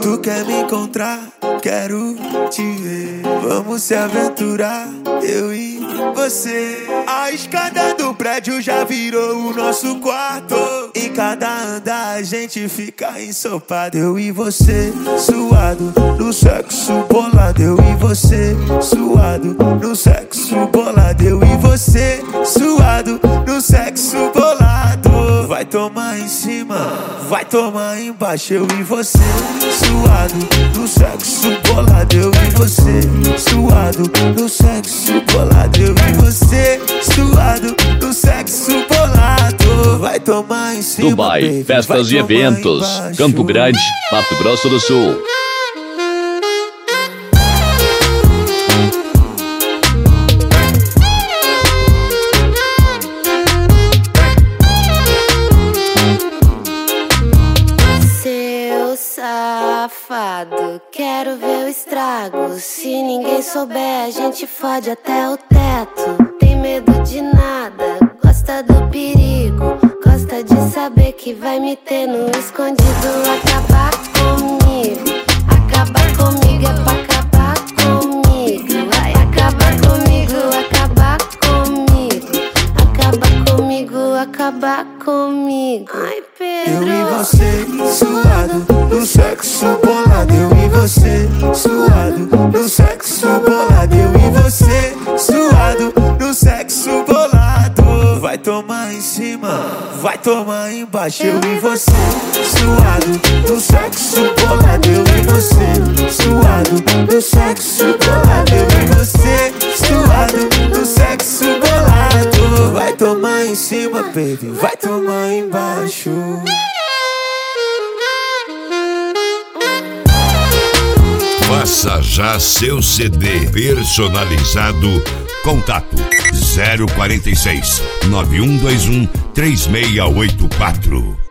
Tu quer me encontrar? Quero te ver. Vamos se aventurar, eu e você. A escada do prédio já virou o nosso quarto. Em cada andar a gente fica ensopado. Eu e você, suado, no sexo bolado. Eu e você, suado, no sexo bolado. Eu e você, suado, no sexo bolado. Vai tomar em cima, vai tomar embaixo. Eu e você, suado, no sexo bolado. Eu e você, suado, no sexo bolado. Eu e você, suado, no sexo bolado. Vai tomar em cima, Dubai, baby, festas e eventos, embaixo. Campo Grande, Mato Grosso do Sul. Seu safado, quero ver o estrago. Se ninguém souber, a gente fode até o teto. Tem medo de nada, gosta do perigo. Gosta de saber que vai me ter no escondido. Acabar comigo é pra acabar comigo. Vai acabar comigo, acabar comigo. Acabar comigo. Ai, Pedro. Eu e você, suado, no sexo bolado. Eu e você, suado, no sexo bolado. Eu e você, suado, no sexo bolado. Vai tomar em cima, vai tomar embaixo. Eu e você, suado, no sexo bolado. Eu e você, suado, no sexo bolado. Eu e você, suado, no sexo bolado. Vai tomar em cima, baby, vai tomar embaixo. Faça já seu CD personalizado. Contato 046 9121 3684.